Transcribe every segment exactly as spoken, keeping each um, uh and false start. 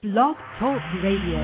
Blog Talk Radio.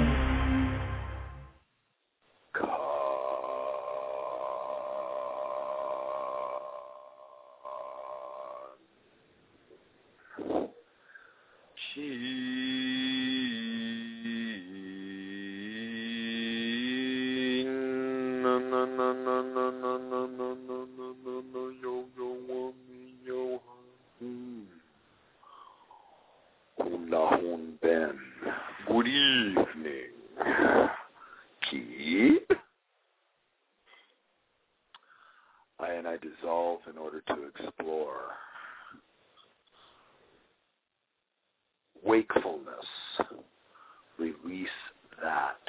Good evening, Keep. I and I dissolve in order to explore wakefulness. Release that.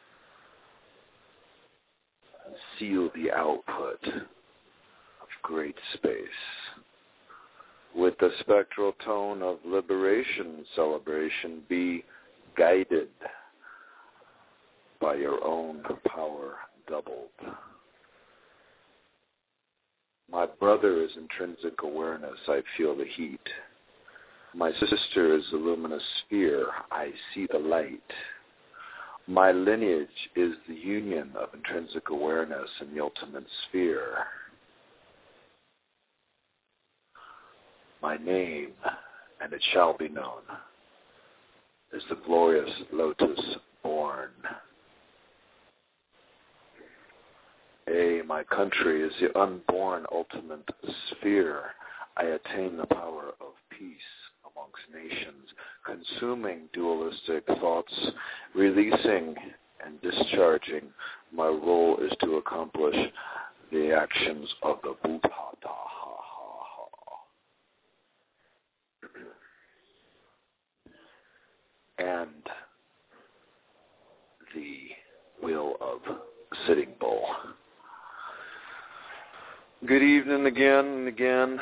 Seal the output of great space with the spectral tone of liberation celebration. Be guided by your own power doubled. My brother is intrinsic awareness. I feel the heat. My sister is the luminous sphere. I see the light. My lineage is the union of intrinsic awareness and the ultimate sphere. My name, and it shall be known, is the glorious lotus born. A, my country is the unborn ultimate sphere. I attain the power of peace amongst nations, consuming dualistic thoughts, releasing and discharging. My role is to accomplish the actions of the Buddha. And the will of Sitting Bull. Good evening again and again.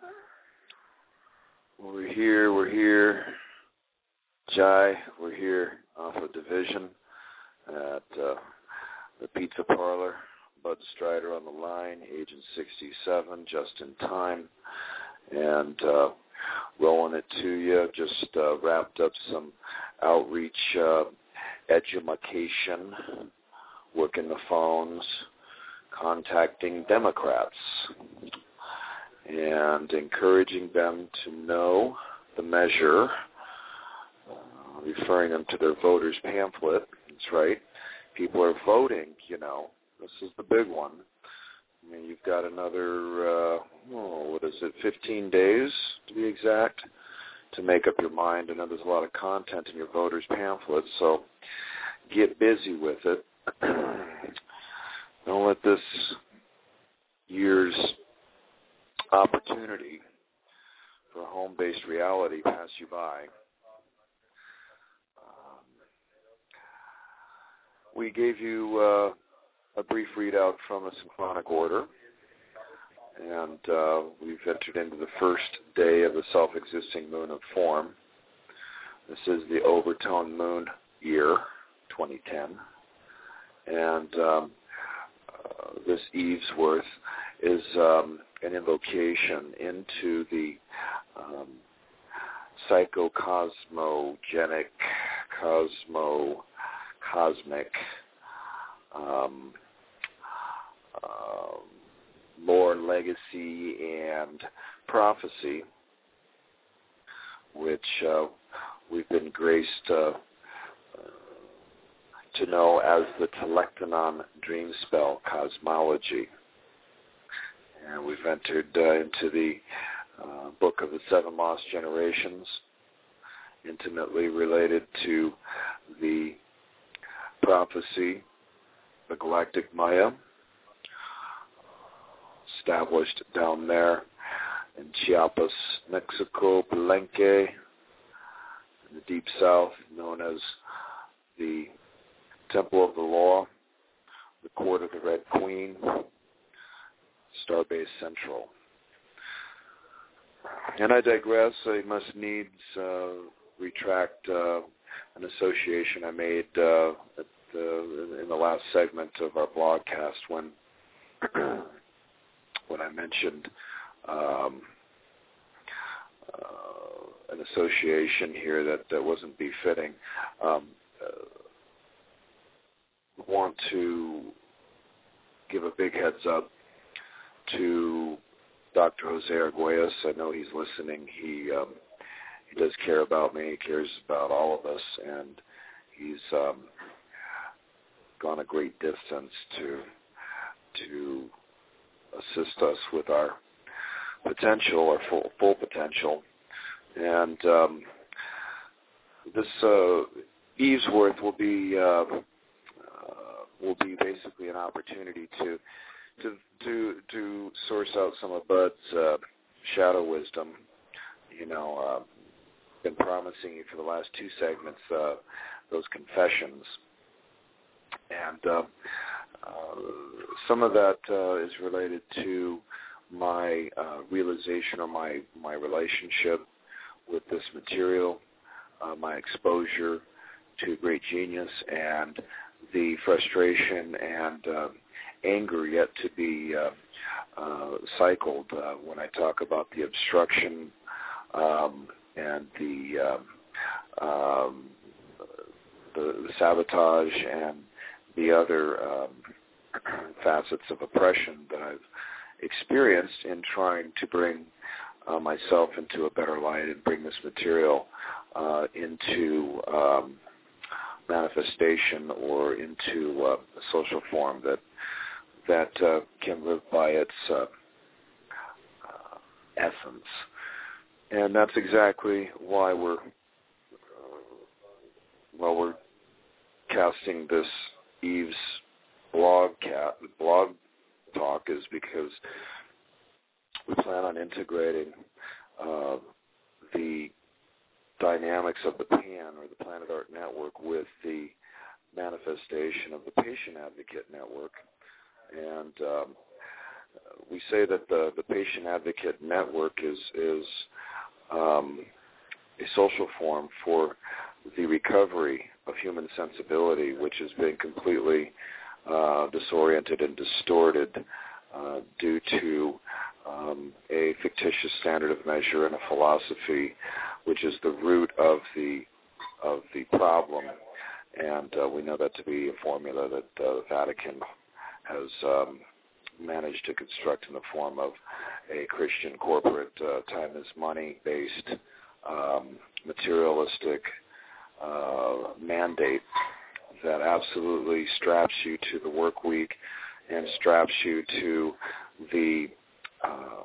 We're here, we're here. Jai, we're here off of Division at uh, the Pizza Parlor. Bud Strider on the line, Agent sixty-seven, just in time. And uh, rolling it to you. Just uh, wrapped up some outreach uh, education, working the phones, contacting Democrats, and encouraging them to know the measure, uh, referring them to their voters' pamphlet. That's right. People are voting, you know. This is the big one. I mean, you've got another, uh, oh, what is it, fifteen days to be exact, to make up your mind. I know there's a lot of content in your voters' pamphlet, so get busy with it. Don't let this year's opportunity for a home-based reality pass you by. Um, we gave you uh, a brief readout from a synchronic order, and uh, we've entered into the first day of the self-existing moon of form. This is the overtone moon year, twenty ten, and um, uh, this Eve's worth is um, an invocation into the um, psycho-cosmogenic, cosmo, cosmic, um, uh, lore, legacy, and prophecy, which uh, we've been graced uh, to know as the Telektonon dream spell cosmology. And we've entered uh, into the uh, book of the seven lost generations, intimately related to the prophecy, the galactic Maya, established down there in Chiapas, Mexico, Palenque, in the deep south, known as the Temple of the Law, the Court of the Red Queen, Starbase Central. And I digress. I must needs uh, retract uh, an association I made uh, at the, in the last segment of our broadcast when when I mentioned um, uh, an association here that, that wasn't befitting. Um, uh, want to give a big heads up to Doctor Jose Arguelles. I know he's listening. He um, he does care about me. He cares about all of us, and he's um, gone a great distance to to assist us with our potential, our full, full potential. And um, this uh, Eve's Worth will be uh, uh, will be basically an opportunity to to to to source out some of Bud's uh, shadow wisdom. You know, uh, been promising you for the last two segments uh, those confessions, and uh, uh, some of that uh, is related to my uh, realization or my my relationship with this material, uh, my exposure to great genius, and the frustration and uh, anger yet to be uh, uh, cycled uh, when I talk about the obstruction um, and the, um, um, the the sabotage and the other um, facets of oppression that I've experienced in trying to bring uh, myself into a better light and bring this material uh, into um, manifestation or into uh, a social form that that uh, can live by its uh, uh, essence. And that's exactly why we're uh, well we're casting this Eve's blog cat blog talk is because we plan on integrating uh, the dynamics of the P A N, or the Planet Art Network, with the manifestation of the Patient Advocate Network. And um, we say that the, the Patient Advocate Network is, is um, a social form for the recovery of human sensibility, which has been completely uh, disoriented and distorted uh, due to um, a fictitious standard of measure and a philosophy which is the root of the of the problem. And uh, we know that to be a formula that uh, the Vatican has um, managed to construct in the form of a Christian corporate uh, time is money-based, um, materialistic uh, mandate that absolutely straps you to the work week and straps you to the uh,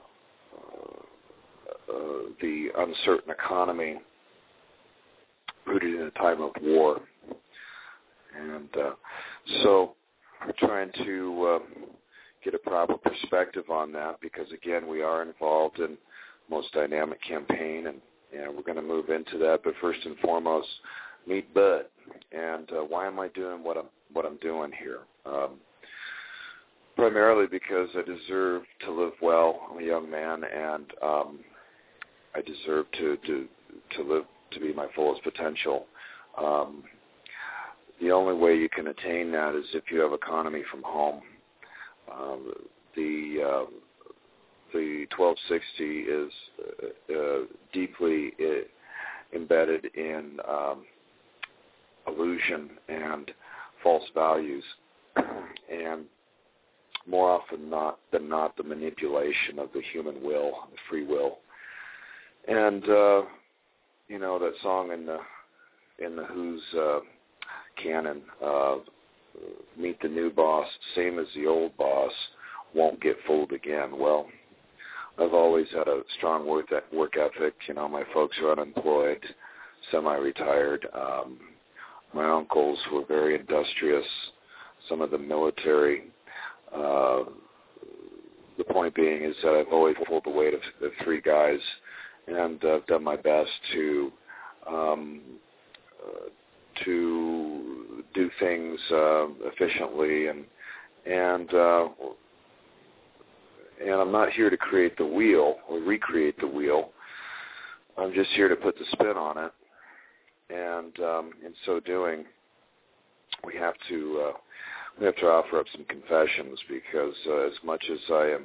uh, the uncertain economy rooted in a time of war. And uh, so we're trying to uh, get a proper perspective on that because, again, we are involved in most dynamic campaign, and, and we're going to move into that. But first and foremost, meet Bud. And uh, why am I doing what I'm what I'm doing here? Um, primarily because I deserve to live well. I'm a young man, and um, I deserve to, to to live to be my fullest potential. Um, the only way you can attain that is if you have autonomy from home. Um, the uh, the twelve sixty is uh, uh, deeply uh, embedded in um, illusion and false values, and more often not than not, the manipulation of the human will, the free will. And uh, you know that song in the in the Who's uh, canon, uh, "Meet the new boss, same as the old boss, won't get fooled again." Well, I've always had a strong work work ethic. You know, my folks are unemployed, semi-retired. Um, my uncles were very industrious. Some of the military. Uh, the point being is that I've always pulled the weight of, of three guys, and I've done my best to um, uh, to do things uh, efficiently, and and uh, and I'm not here to create the wheel or recreate the wheel. I'm just here to put the spin on it, and um, in so doing, we have to uh, we have to offer up some confessions because uh, as much as I am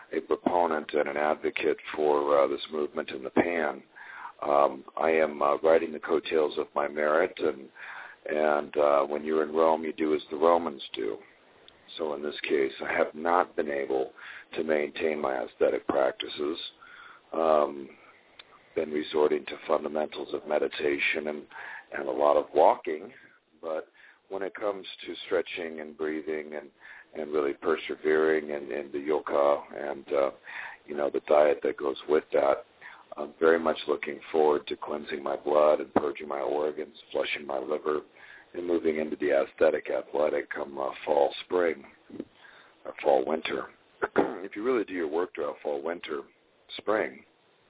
a proponent and an advocate for uh, this movement in the pan. Um, I am uh, riding the coattails of my merit, and and uh, when you're in Rome, you do as the Romans do. So in this case, I have not been able to maintain my aesthetic practices. Um, been resorting to fundamentals of meditation and, and a lot of walking, but when it comes to stretching and breathing and, and really persevering in, in the yoga and, uh, you know, the diet that goes with that, I'm very much looking forward to cleansing my blood and purging my organs, flushing my liver, and moving into the aesthetic athletic come uh, fall, spring, or fall, winter. If you really do your work throughout fall, winter, spring,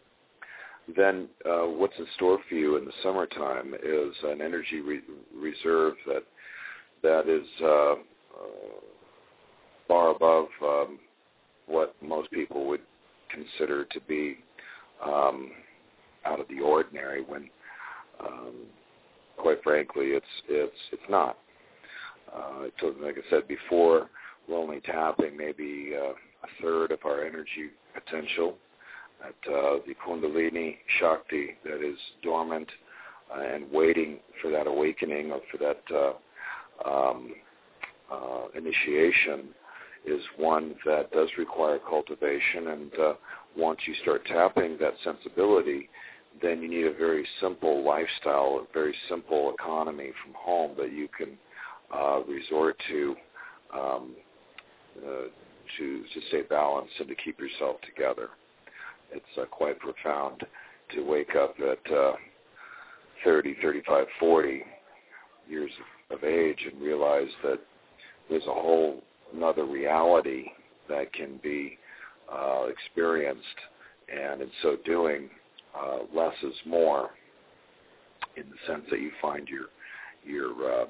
then uh, what's in store for you in the summertime is an energy re- reserve that that is uh, uh, far above um, what most people would consider to be um, out of the ordinary. When, um, quite frankly, it's it's it's not. Uh, so, like I said before, we're only tapping maybe uh, a third of our energy potential. At uh, the Kundalini Shakti that is dormant uh, and waiting for that awakening or for that uh, um, uh, initiation is one that does require cultivation. And uh, once you start tapping that sensibility, then you need a very simple lifestyle, a very simple economy from home that you can uh, resort to um, uh, to to stay balanced and to keep yourself together. It's uh, quite profound to wake up at uh, thirty, thirty-five, forty years of age and realize that there's a whole another reality that can be uh, experienced, and in so doing, uh, less is more, in the sense that you find your your uh,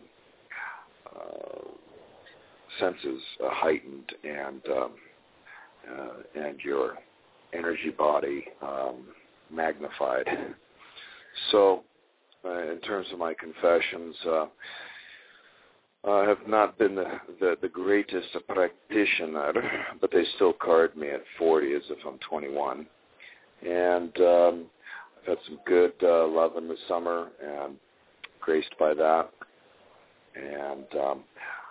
uh, senses uh, heightened and um, uh, and your energy body um, magnified. So, uh, in terms of my confessions, uh, I have not been the, the, the greatest practitioner, but they still card me at forty as if I'm twenty-one. And um, I've had some good uh, love in the summer and graced by that. And um,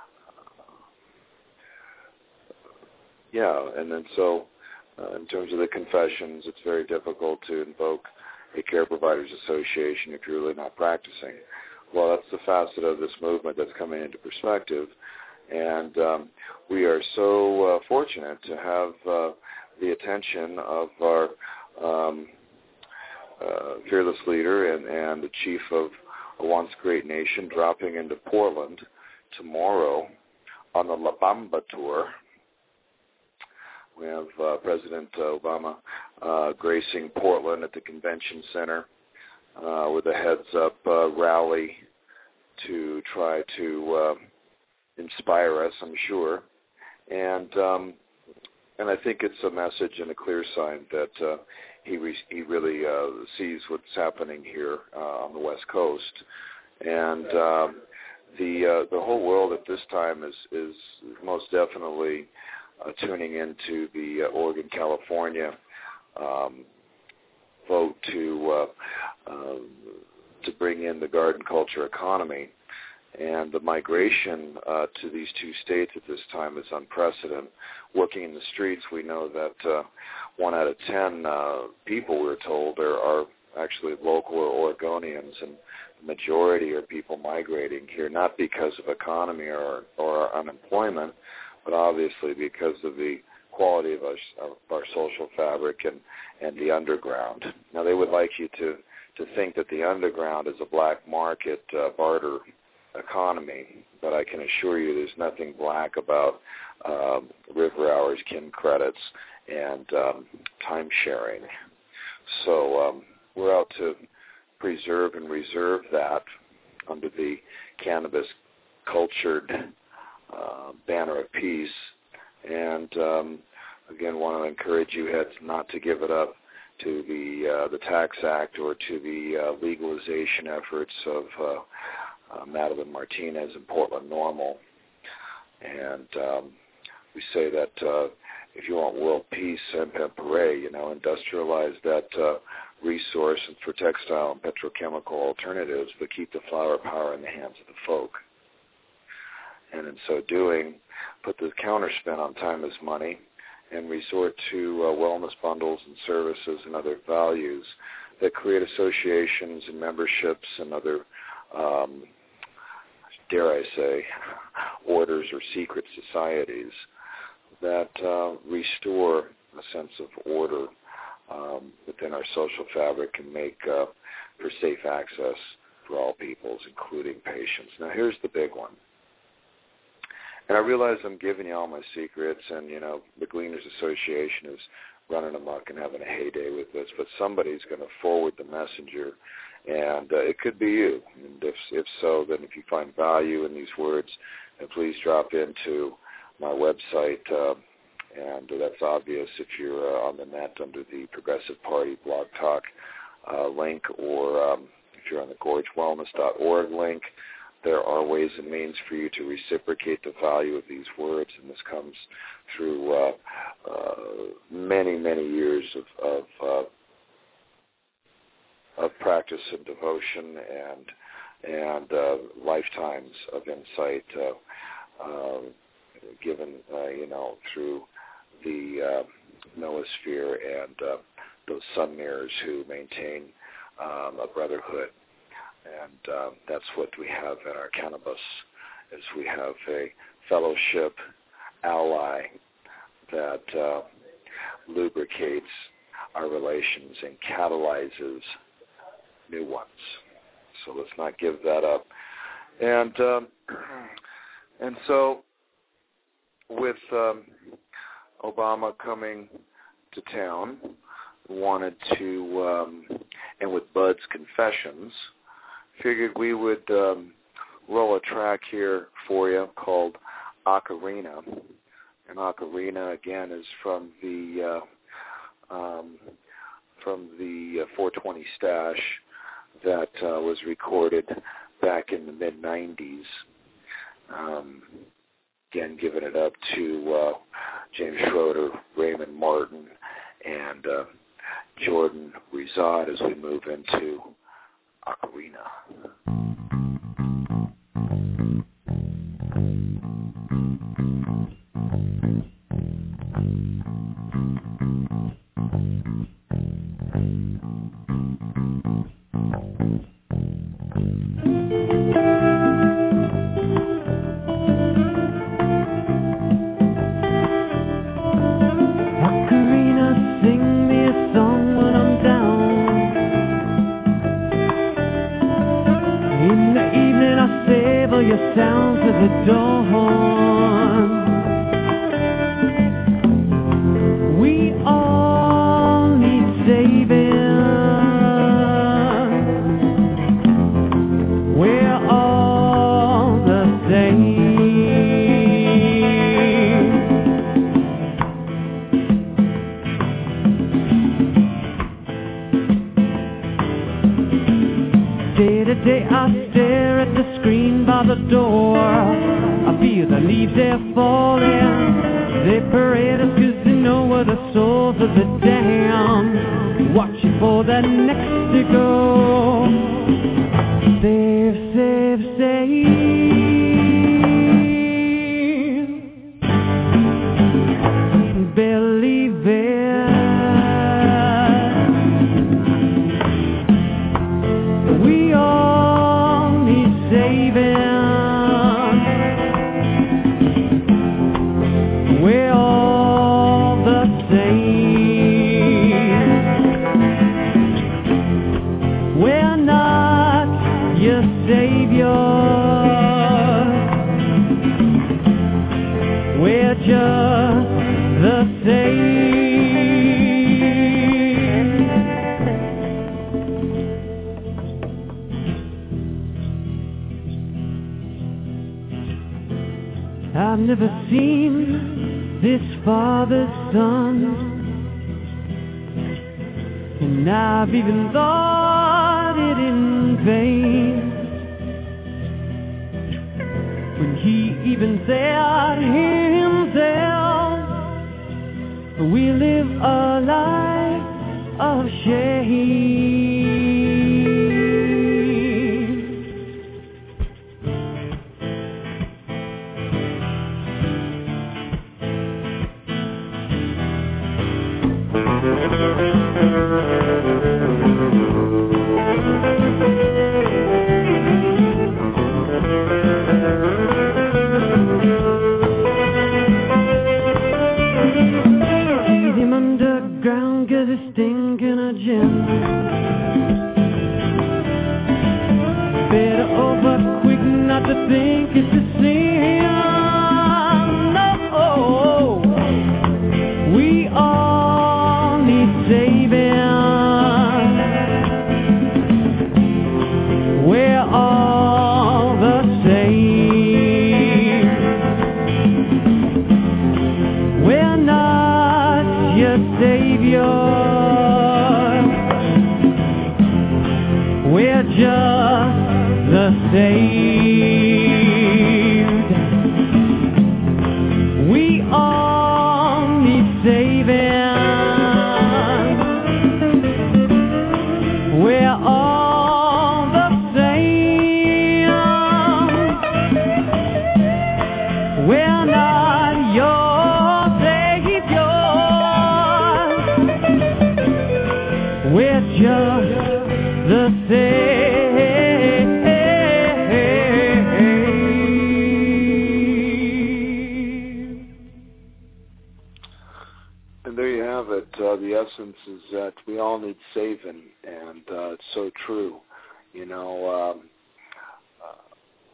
yeah, and then so Uh, in terms of the confessions, it's very difficult to invoke a care providers association if you're really not practicing. Well, that's the facet of this movement that's coming into perspective, and um, we are so uh, fortunate to have uh, the attention of our um, uh, fearless leader and, and the chief of a once great nation dropping into Portland tomorrow on the La Bamba tour. We have uh, President Obama uh, gracing Portland at the convention center uh, with a heads-up uh, rally to try to uh, inspire us, I'm sure. And um, and I think it's a message and a clear sign that uh, he re- he really uh, sees what's happening here uh, on the West Coast. And um, the uh, the whole world at this time is, is most definitely Uh, tuning into the uh, Oregon, California um, vote to uh, uh, to bring in the garden culture economy, and the migration uh, to these two states at this time is unprecedented. Working in the streets, we know that uh, one out of ten uh, people, we're told, are, are actually local or Oregonians, and the majority are people migrating here, not because of economy or, or unemployment, but obviously because of the quality of our, of our social fabric and, and the underground. Now, they would like you to, to think that the underground is a black market uh, barter economy, but I can assure you there's nothing black about um, river hours, kin credits, and um, time sharing. So um, we're out to preserve and reserve that under the cannabis cultured Uh, banner of peace, and um, again, want to encourage you heads not to give it up to the uh, the Tax Act or to the uh, legalization efforts of uh, uh, Madeline Martinez and Portland Normal. And um, we say that uh, if you want world peace, Saint-Père, you know, industrialize that uh, resource and for textile and petrochemical alternatives, but keep the flower power in the hands of the folk. And in so doing, put the counterspin on time is money and resort to uh, wellness bundles and services and other values that create associations and memberships and other, um, dare I say, orders or secret societies that uh, restore a sense of order um, within our social fabric and make uh, for safe access for all peoples, including patients. Now, here's the big one. And I realize I'm giving you all my secrets, and, you know, the Gleaners Association is running amok and having a heyday with this, but somebody's going to forward the messenger, and uh, it could be you. And if, if so, then if you find value in these words, then please drop into my website, uh, and that's obvious if you're uh, on the net under the Progressive Party Blog Talk uh, link, or um, if you're on the gorge wellness dot org link. There are ways and means for you to reciprocate the value of these words, and this comes through uh, uh, many, many years of of, uh, of practice and devotion, and and uh, lifetimes of insight uh, uh, given, uh, you know, through the uh, noosphere and uh, those sun mirrors who maintain um, a brotherhood. And uh, that's what we have at our cannabis, is we have a fellowship ally that uh, lubricates our relations and catalyzes new ones. So let's not give that up. And um, and so with um, Obama coming to town, wanted to, um, and with Bud's confessions, figured we would um, roll a track here for you called Ocarina. And Ocarina, again, is from the uh, um, from the uh, four twenty stash that uh, was recorded back in the mid nineties. Um, again, giving it up to uh, James Schroeder, Raymond Martin, and uh, Jordan Rizad as we move into Ocarina. Sounds of the dawn. We all need saving. We're all the same. Day to day I stare at the screen by the door. I feel the leaves they're falling. They parade us cause they know we're the souls of the damned, watching for the next to go. Save, save, save. Believe it. We all need saving. We're all the same. We're not your savior. We're just the same. I've never seen this father's son, and I've even thought it in vain when he even said himself We live a life of shame. Think it's a sin. No, we all need saving. We're all the same. We're not your savior. We're just the same. The essence is that we all need saving, and uh, it's so true. You know, um, uh,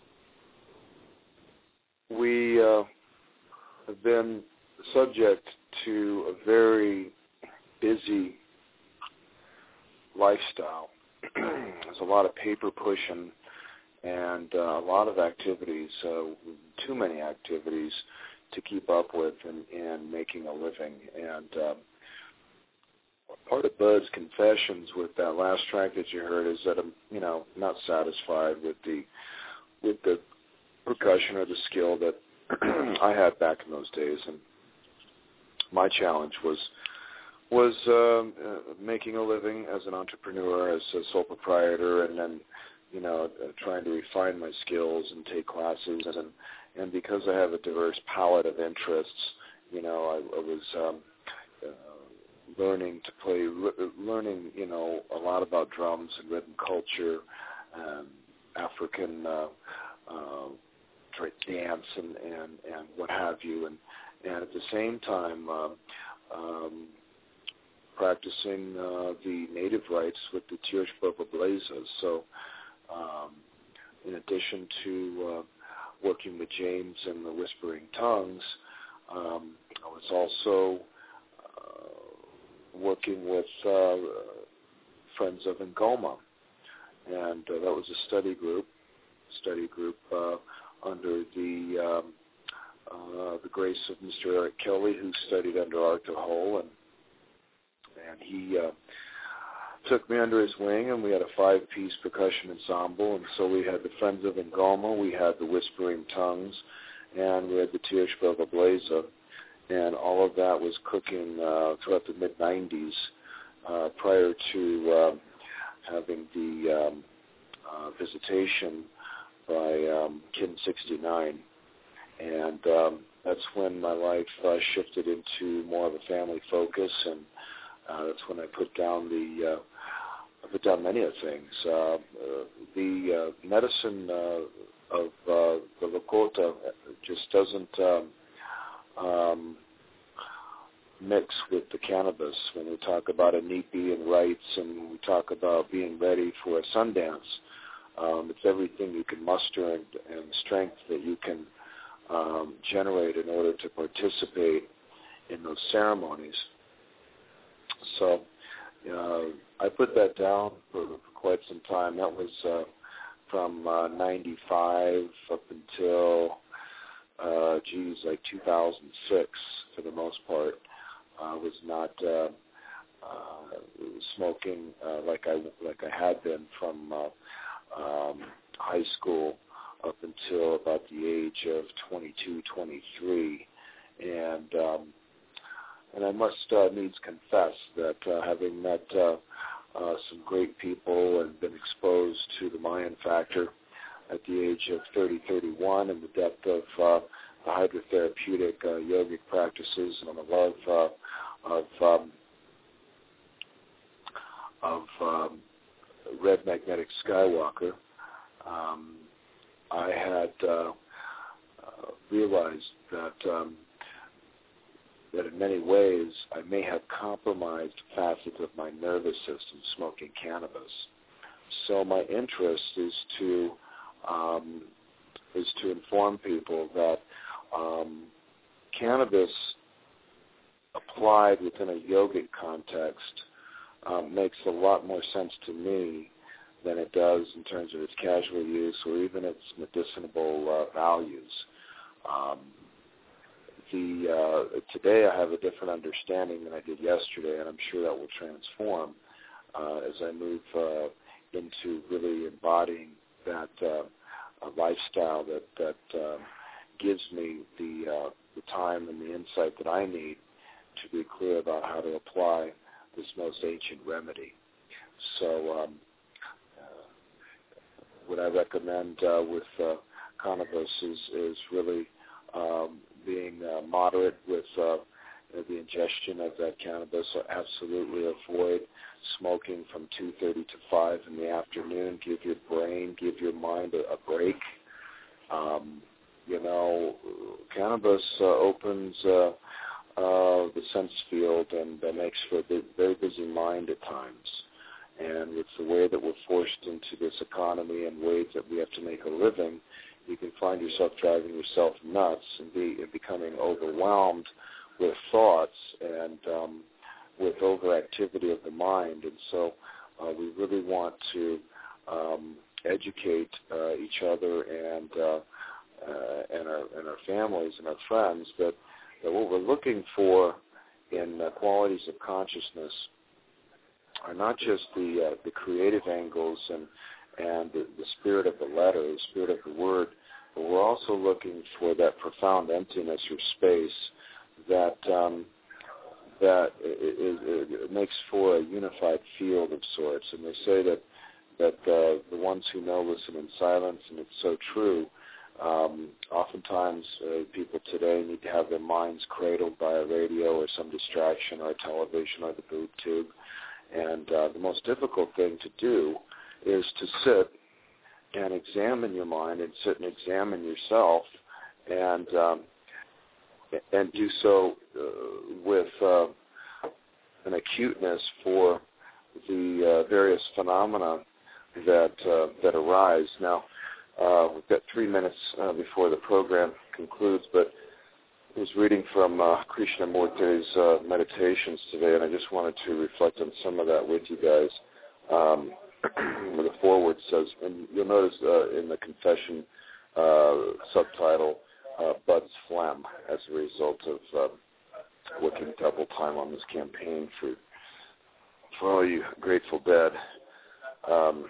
we uh, have been subject to a very busy lifestyle. There's a lot of paper pushing and uh, a lot of activities, uh, too many activities to keep up with in, in making a living. And uh, part of Bud's confessions with that last track that you heard is that I'm, you know, not satisfied with the with the percussion or the skill that I had back in those days, and my challenge was was um, uh, making a living as an entrepreneur, as a sole proprietor, and then, you know, uh, trying to refine my skills and take classes, and and because I have a diverse palette of interests, you know, I, I was um, uh, learning to play, learning, you know, a lot about drums and rhythm culture, um, African uh, uh, dance and, and, and what have you, and, and at the same time uh, um, practicing uh, the native rites with the Tioshbova Blazas. So um, in addition to uh, working with James and the Whispering Tongues, um, I was also working with uh, Friends of Ngoma, and uh, that was a study group, study group uh, under the um, uh, the grace of Mister Eric Kelly, who studied under Arthur Hole, and and he uh, took me under his wing, and we had a five-piece percussion ensemble, and so we had the Friends of Ngoma, we had the Whispering Tongues, and we had the Tioshbova Blaza. And all of that was cooking uh, throughout the mid nineties, uh, prior to uh, having the um, uh, visitation by um, Kin sixty-nine. And um, that's when my life uh, shifted into more of a family focus, and uh, that's when I put down the, uh, I put down many of things. Uh, uh, the uh, medicine uh, of uh, the Lakota just doesn't um, Um, mix with the cannabis when we talk about a nipi and rites, and when we talk about being ready for a Sundance. Um, it's everything you can muster and, and strength that you can um, generate in order to participate in those ceremonies. So uh, I put that down for, for quite some time. That was uh, from uh, ninety-five up until Uh, geez, like two thousand six, for the most part. I uh, was not uh, uh, smoking uh, like I like I had been from uh, um, high school up until about the age of twenty-two, twenty-three, and um, and I must uh, needs confess that uh, having met uh, uh, some great people and been exposed to the Mayan factor at the age of thirty, thirty-one, and the depth of uh, the hydrotherapeutic uh, yogic practices and the love uh, of um, of um, Red Magnetic Skywalker, um, I had uh, uh, realized that um, that in many ways I may have compromised facets of my nervous system smoking cannabis. So my interest is to um, is to inform people that um, cannabis applied within a yogic context um, makes a lot more sense to me than it does in terms of its casual use or even its medicinal uh, values. Um, the uh, today I have a different understanding than I did yesterday, and I'm sure that will transform uh, as I move uh, into really embodying that uh, a lifestyle that that uh, gives me the uh, the time and the insight that I need to be clear about how to apply this most ancient remedy. So um, uh, what I recommend uh, with uh, cannabis is, is really um, being uh, moderate with uh, the ingestion of that cannabis. So absolutely avoid smoking from two thirty to five in the afternoon. Give your brain, give your mind a, a break. Um, you know, cannabis uh, opens uh, uh, the sense field and uh, makes for a very busy mind at times. And with the way that we're forced into this economy and ways that we have to make a living, you can find yourself driving yourself nuts and be and becoming overwhelmed with thoughts and um, with overactivity of the mind. And so uh, we really want to um, educate uh, each other and uh, uh, and our and our families and our friends that, that what we're looking for in uh, qualities of consciousness are not just the uh, the creative angles and and the, the spirit of the letter, the spirit of the word, but we're also looking for that profound emptiness or space that um, that it, it, it makes for a unified field of sorts. And they say that that uh, the ones who know listen in silence, and it's so true. Um, oftentimes, uh, people today need to have their minds cradled by a radio or some distraction or a television or the boob tube. And uh, the most difficult thing to do is to sit and examine your mind and sit and examine yourself and um, and do so uh, with uh, an acuteness for the uh, various phenomena that uh, that arise. Now, uh, we've got three minutes uh, before the program concludes, but I was reading from uh, Krishnamurti's uh, meditations today, and I just wanted to reflect on some of that with you guys. Um, the foreword says, and you'll notice uh, in the confession uh, subtitle, uh, Bud's phlegm, as a result of uh, working double time on this campaign for for all you Grateful Dead. Um,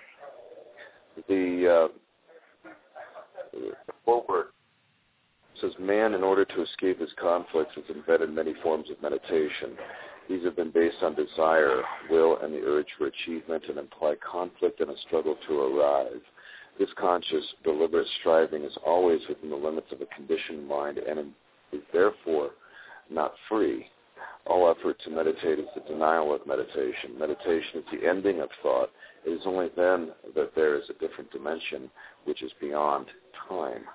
the, uh, the foreword says, man, in order to escape his conflicts, has embedded many forms of meditation. These have been based on desire, will, and the urge for achievement, and imply conflict and a struggle to arrive. This conscious, deliberate striving is always within the limits of a conditioned mind and is therefore not free. All effort to meditate is the denial of meditation. Meditation is the ending of thought. It is only then that there is a different dimension which is beyond time.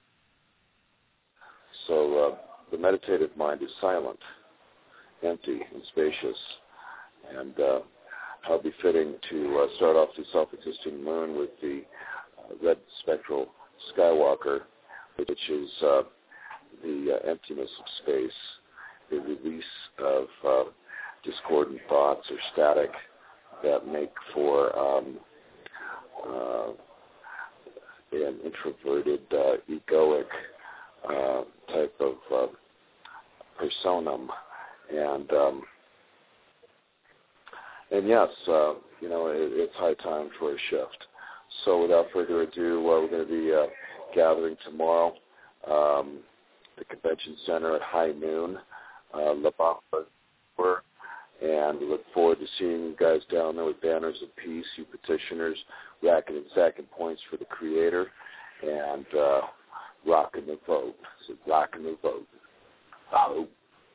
So uh, the meditative mind is silent, empty, and spacious. And uh, how befitting to uh, start off the self-existing moon with the uh, red spectral skywalker, which is uh, the uh, emptiness of space, the release of uh, discordant thoughts or static that make for um, uh, an introverted, uh, egoic uh, type of uh, personam. And um, and yes, uh, you know, it, it's high time for a shift. So without further ado, uh, we're going to be uh, gathering tomorrow, um, the convention center at high noon. Uh, La Bamba were. And we look forward to seeing you guys down there with banners of peace, you petitioners, racking and sacking points for the Creator, and uh, rocking the vote. So rocking the vote. Vote.